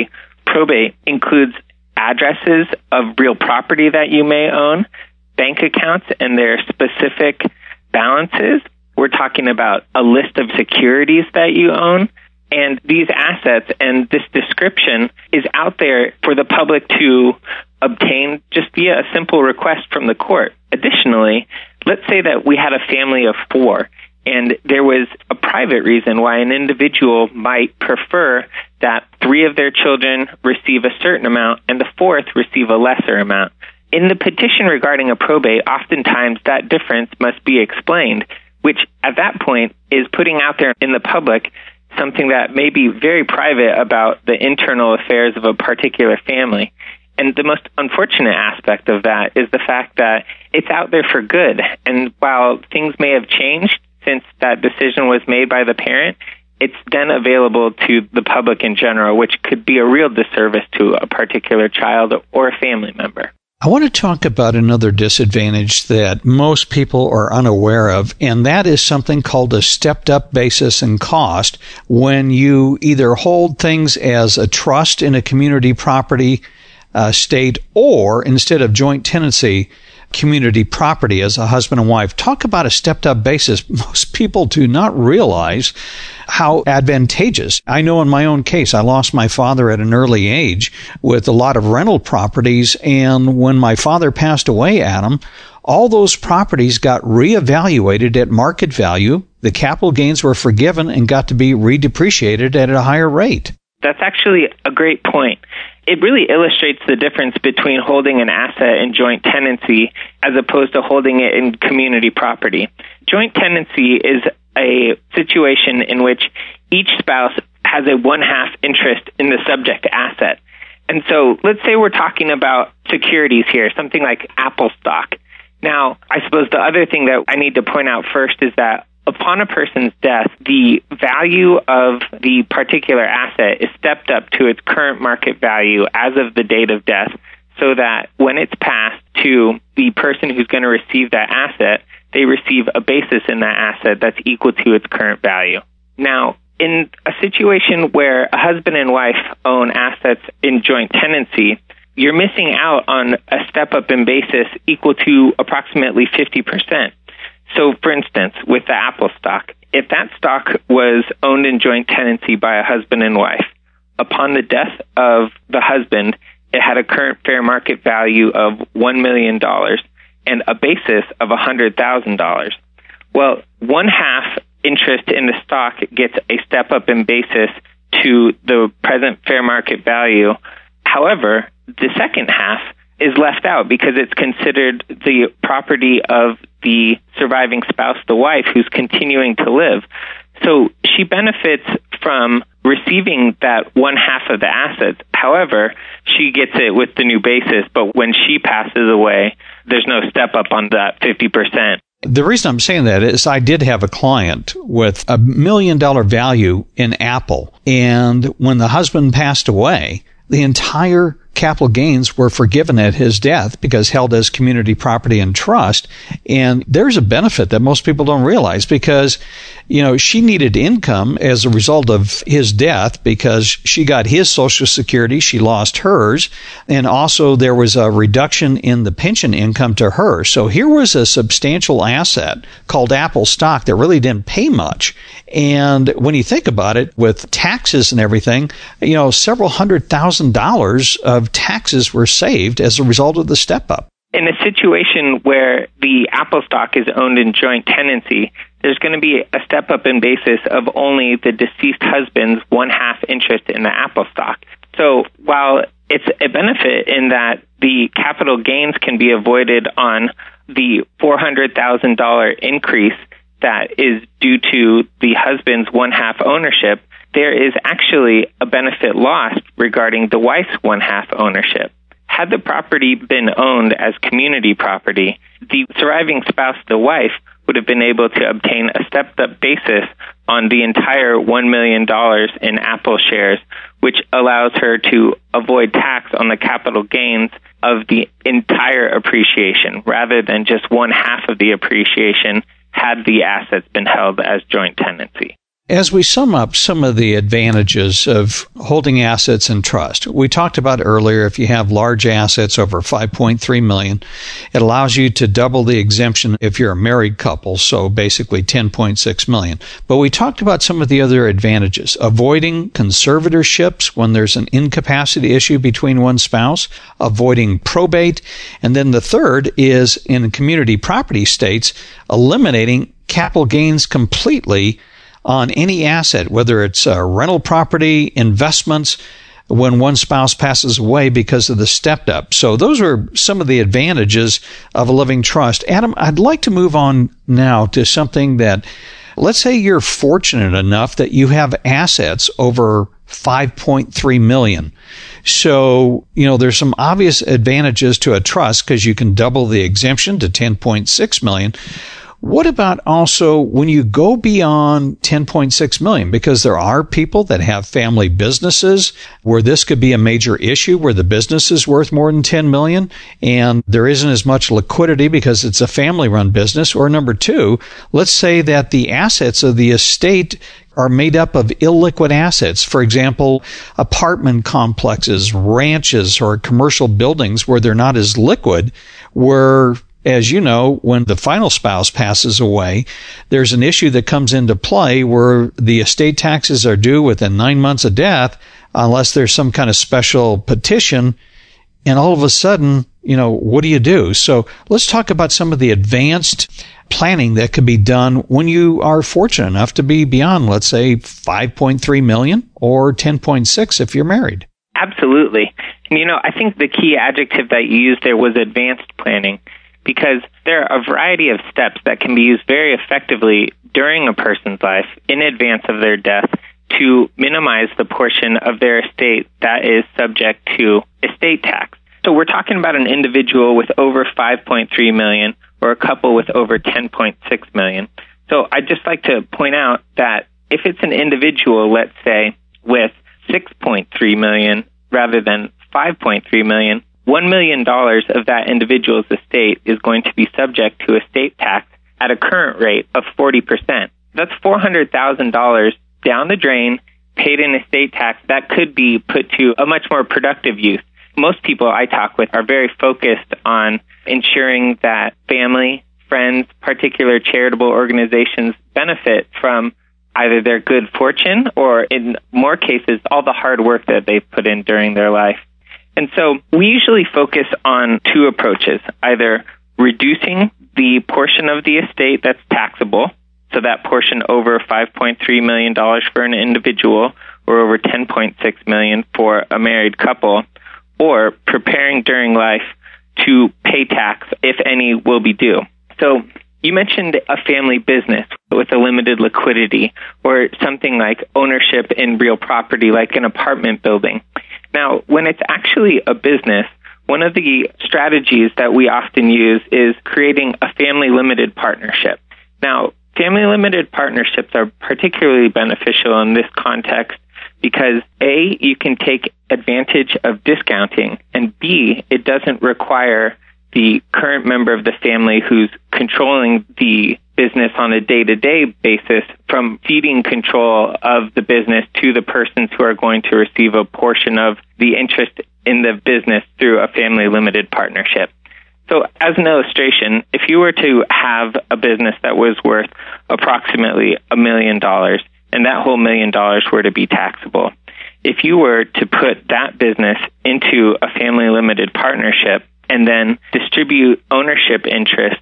Speaker 4: probate includes addresses of real property that you may own, bank accounts and their specific balances. We're talking about a list of securities that you own. And these assets and this description is out there for the public to obtain just via a simple request from the court. Additionally, let's say that we had a family of four, and there was a private reason why an individual might prefer that three of their children receive a certain amount and the fourth receive a lesser amount. In the petition regarding a probate, oftentimes that difference must be explained, which at that point is putting out there in the public something that may be very private about the internal affairs of a particular family. And the most unfortunate aspect of that is the fact that it's out there for good. And while things may have changed since that decision was made by the parent, it's then available to the public in general, which could be a real disservice to a particular child or a family member.
Speaker 2: I want to talk about another disadvantage that most people are unaware of, and that is something called a stepped-up basis and cost when you either hold things as a trust in a community property uh, state or, instead of joint tenancy, community property as a husband and wife. Talk about a stepped-up basis. Most people do not realize how advantageous. I know in my own case, I lost my father at an early age with a lot of rental properties, and when my father passed away, Adam, all those properties got reevaluated at market value. The capital gains were forgiven and got to be redepreciated at a higher rate.
Speaker 4: That's actually a great point. It really illustrates the difference between holding an asset in joint tenancy as opposed to holding it in community property. Joint tenancy is a situation in which each spouse has a one-half interest in the subject asset. And so let's say we're talking about securities here, something like Apple stock. Now, I suppose the other thing that I need to point out first is that upon a person's death, the value of the particular asset is stepped up to its current market value as of the date of death, so that when it's passed to the person who's going to receive that asset, they receive a basis in that asset that's equal to its current value. Now, in a situation where a husband and wife own assets in joint tenancy, you're missing out on a step-up in basis equal to approximately fifty percent. So, for instance, with the Apple stock, if that stock was owned in joint tenancy by a husband and wife, upon the death of the husband, it had a current fair market value of one million dollars and a basis of one hundred thousand dollars. Well, one half interest in the stock gets a step up in basis to the present fair market value. However, the second half is left out because it's considered the property of the surviving spouse, the wife, who's continuing to live. So she benefits from receiving that one half of the assets. However, she gets it with the new basis, but when she passes away, there's no step up on that fifty percent.
Speaker 2: The reason I'm saying that is I did have a client with a million dollar value in Apple, and when the husband passed away, the entire capital gains were forgiven at his death because held as community property and trust. And there's a benefit that most people don't realize because, you know, she needed income as a result of his death because she got his Social Security, she lost hers, and also there was a reduction in the pension income to her. So here was a substantial asset called Apple stock that really didn't pay much. And when you think about it, with taxes and everything, you know, several hundred thousand dollars of taxes were saved as a result of the step up.
Speaker 4: In a situation where the Apple stock is owned in joint tenancy, there's going to be a step up in basis of only the deceased husband's one half interest in the Apple stock. So while it's a benefit in that the capital gains can be avoided on the four hundred thousand dollars increase that is due to the husband's one half ownership, there is actually a benefit lost regarding the wife's one half ownership. Had the property been owned as community property, the surviving spouse, the wife, would have been able to obtain a stepped-up basis on the entire one million dollars in Apple shares, which allows her to avoid tax on the capital gains of the entire appreciation, rather than just one half of the appreciation had the assets been held as joint tenancy.
Speaker 2: As we sum up some of the advantages of holding assets in trust, we talked about earlier, if you have large assets over five point three million dollars, it allows you to double the exemption if you're a married couple, so basically ten point six million dollars. But we talked about some of the other advantages, avoiding conservatorships when there's an incapacity issue between one spouse, avoiding probate, and then the third is in community property states, eliminating capital gains completely on any asset, whether it's a rental property, investments, when one spouse passes away because of the stepped up. So those are some of the advantages of a living trust. Adam, I'd like to move on now to something that, let's say you're fortunate enough that you have assets over five point three million dollars. So, you know, there's some obvious advantages to a trust because you can double the exemption to ten point six million dollars. What about also when you go beyond ten point six million dollars? Because there are people that have family businesses where this could be a major issue, where the business is worth more than ten million dollars and there isn't as much liquidity because it's a family-run business. Or number two, let's say that the assets of the estate are made up of illiquid assets. For example, apartment complexes, ranches, or commercial buildings where they're not as liquid, where, as you know, when the final spouse passes away, there's an issue that comes into play where the estate taxes are due within nine months of death, unless there's some kind of special petition. And all of a sudden, you know, what do you do? So let's talk about some of the advanced planning that could be done when you are fortunate enough to be beyond, let's say, five point three million dollars or ten point six if you're married.
Speaker 4: Absolutely. And, you know, I think the key adjective that you used there was advanced planning, because there are a variety of steps that can be used very effectively during a person's life in advance of their death to minimize the portion of their estate that is subject to estate tax. So we're talking about an individual with over five point three million dollars or a couple with over ten point six million dollars. So I'd just like to point out that if it's an individual, let's say, with six point three million dollars rather than five point three million dollars, one million dollars of that individual's estate is going to be subject to estate tax at a current rate of forty percent. That's four hundred thousand dollars down the drain, paid in estate tax that could be put to a much more productive use. Most people I talk with are very focused on ensuring that family, friends, particular charitable organizations benefit from either their good fortune or, in more cases, all the hard work that they've put in during their life. And so we usually focus on two approaches, either reducing the portion of the estate that's taxable, so that portion over five point three million dollars for an individual or over ten point six million dollars for a married couple, or preparing during life to pay tax, if any will be due. So you mentioned a family business with a limited liquidity, or something like ownership in real property like an apartment building. Now, when it's actually a business, one of the strategies that we often use is creating a family limited partnership. Now, family limited partnerships are particularly beneficial in this context because A, you can take advantage of discounting, and B, it doesn't require the current member of the family who's controlling the business on a day-to-day basis from feeding control of the business to the persons who are going to receive a portion of the interest in the business through a family limited partnership. So as an illustration, if you were to have a business that was worth approximately a million dollars, and that whole million dollars were to be taxable, if you were to put that business into a family limited partnership and then distribute ownership interests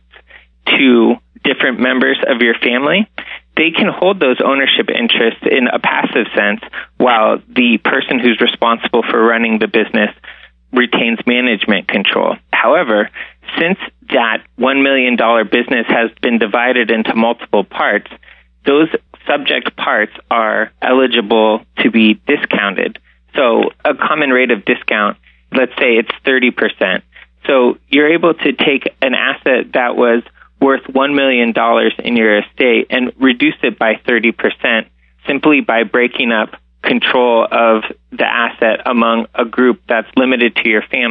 Speaker 4: to different members of your family, they can hold those ownership interests in a passive sense while the person who's responsible for running the business retains management control. However, since that one million dollars business has been divided into multiple parts, those subject parts are eligible to be discounted. So a common rate of discount, let's say it's thirty percent. So you're able to take an asset that was worth one million dollars in your estate and reduce it by thirty percent simply by breaking up control of the asset among a group that's limited to your family.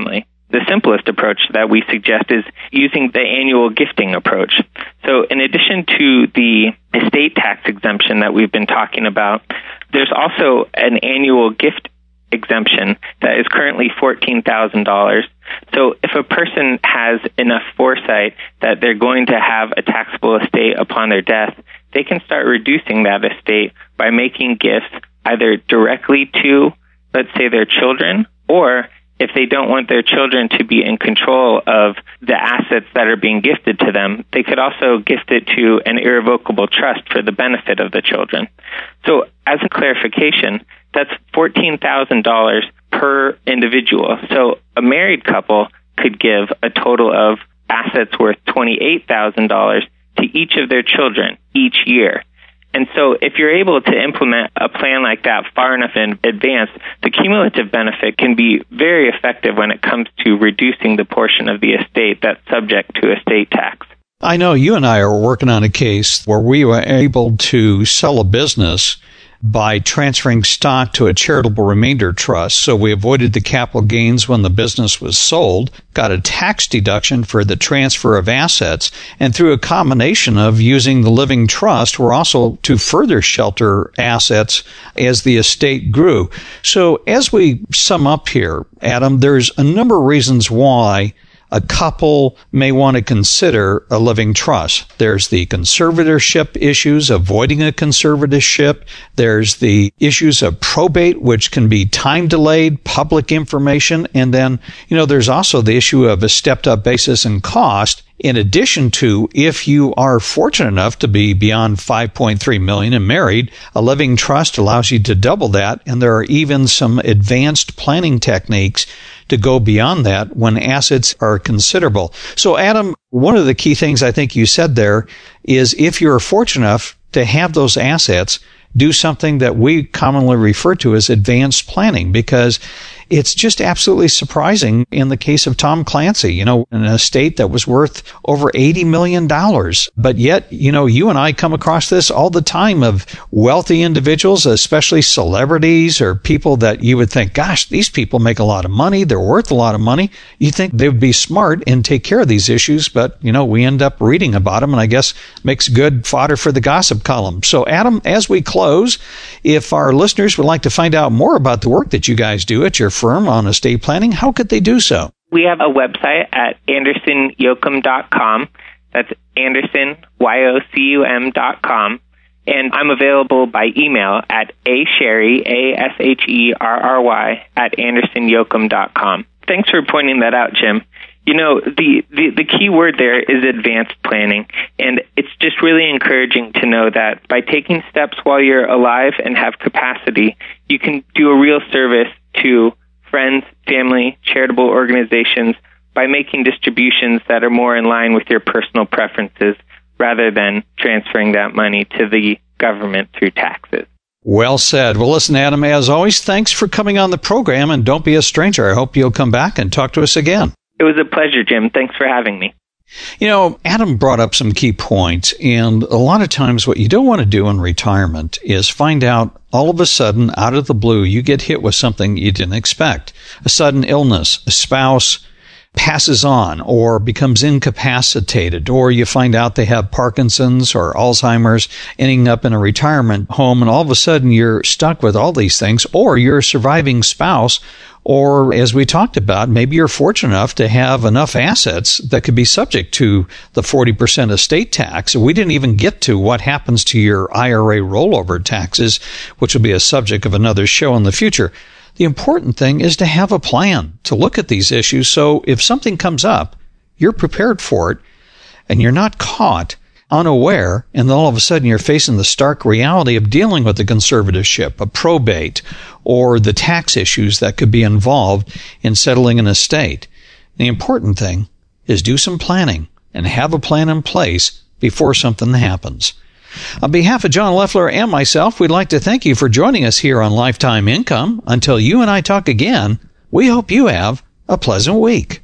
Speaker 4: The simplest approach that we suggest is using the annual gifting approach. So in addition to the estate tax exemption that we've been talking about, there's also an annual gift exemption that is currently fourteen thousand dollars. So if a person has enough foresight that they're going to have a taxable estate upon their death, they can start reducing that estate by making gifts either directly to, let's say, their children, or if they don't want their children to be in control of the assets that are being gifted to them, they could also gift it to an irrevocable trust for the benefit of the children. So as a clarification, that's fourteen thousand dollars per individual. So a married couple could give a total of assets worth twenty-eight thousand dollars to each of their children each year. And so if you're able to implement a plan like that far enough in advance, the cumulative benefit can be very effective when it comes to reducing the portion of the estate that's subject to estate tax.
Speaker 2: I know you and I are working on a case where we were able to sell a business by transferring stock to a charitable remainder trust. So we avoided the capital gains when the business was sold, got a tax deduction for the transfer of assets, and through a combination of using the living trust, we're also to further shelter assets as the estate grew. So as we sum up here, Adam, there's a number of reasons why a couple may want to consider a living trust. There's the conservatorship issues, avoiding a conservatorship. There's the issues of probate, which can be time delayed, public information. And then, you know, there's also the issue of a stepped up basis and cost. In addition to, if you are fortunate enough to be beyond five point three million dollars and married, a living trust allows you to double that. And there are even some advanced planning techniques to go beyond that when assets are considerable. So, Adam, one of the key things I think you said there is if you're fortunate enough to have those assets, do something that we commonly refer to as advanced planning, because it's just absolutely surprising in the case of Tom Clancy, you know, an estate that was worth over eighty million dollars. But yet, you know, you and I come across this all the time of wealthy individuals, especially celebrities or people that you would think, gosh, these people make a lot of money. They're worth a lot of money. You think they would be smart and take care of these issues. But, you know, we end up reading about them, and I guess makes good fodder for the gossip column. So, Adam, as we close, if our listeners would like to find out more about the work that you guys do at your firm on estate planning, how could they do so?
Speaker 4: We have a website at anderson yocum dot com. That's Anderson, Y O C U M dot com. And I'm available by email at asherry, A S H E R R Y, at anderson yocum dot com. Thanks for pointing that out, Jim. You know, the, the, the key word there is advanced planning, and it's just really encouraging to know that by taking steps while you're alive and have capacity, you can do a real service to friends, family, charitable organizations by making distributions that are more in line with your personal preferences rather than transferring that money to the government through taxes.
Speaker 2: Well said. Well, listen, Adam, as always, thanks for coming on the program, and don't be a stranger. I hope you'll come back and talk to us again.
Speaker 4: It was a pleasure, Jim. Thanks for having me.
Speaker 2: You know, Adam brought up some key points, and a lot of times what you don't want to do in retirement is find out all of a sudden, out of the blue, you get hit with something you didn't expect. A sudden illness, a spouse passes on or becomes incapacitated, or you find out they have Parkinson's or Alzheimer's, ending up in a retirement home, and all of a sudden you're stuck with all these things, or you're a surviving spouse. Or, as we talked about, maybe you're fortunate enough to have enough assets that could be subject to the forty percent estate tax. We didn't even get to what happens to your I R A rollover taxes, which will be a subject of another show in the future. The important thing is to have a plan to look at these issues, so if something comes up, you're prepared for it, and you're not caught unaware, and then all of a sudden you're facing the stark reality of dealing with the conservatorship, a probate, or the tax issues that could be involved in settling an estate. The important thing is do some planning and have a plan in place before something happens. On behalf of John Loeffler and myself, we'd like to thank you for joining us here on Lifetime Income. Until you and I talk again, we hope you have a pleasant week.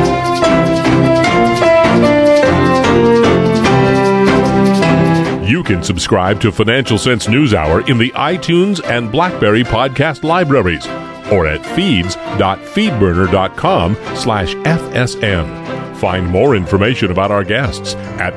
Speaker 1: You can subscribe to Financial Sense NewsHour in the iTunes and BlackBerry podcast libraries or at feeds.feedburner.com slash FSN. Find more information about our guests at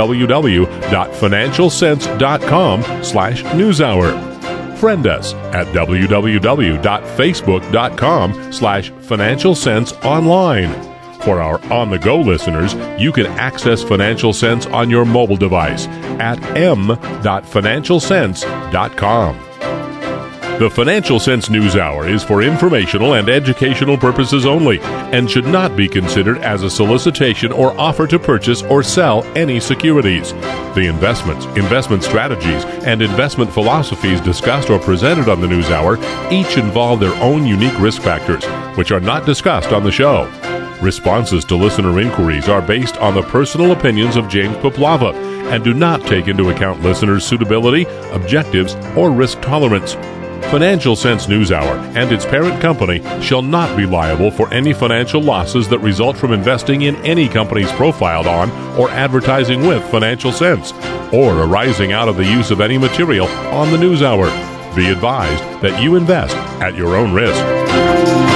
Speaker 1: www.financialsense.com slash newshour. Friend us at www.facebook.com slash Financial Sense Online. For our on-the-go listeners, you can access Financial Sense on your mobile device at m dot financial sense dot com. The Financial Sense NewsHour is for informational and educational purposes only and should not be considered as a solicitation or offer to purchase or sell any securities. The investments, investment strategies, and investment philosophies discussed or presented on the NewsHour each involve their own unique risk factors, which are not discussed on the show. Responses to listener inquiries are based on the personal opinions of James Poplava and do not take into account listeners' suitability, objectives, or risk tolerance. Financial Sense NewsHour and its parent company shall not be liable for any financial losses that result from investing in any companies profiled on or advertising with Financial Sense, or arising out of the use of any material on the NewsHour. Be advised that you invest at your own risk.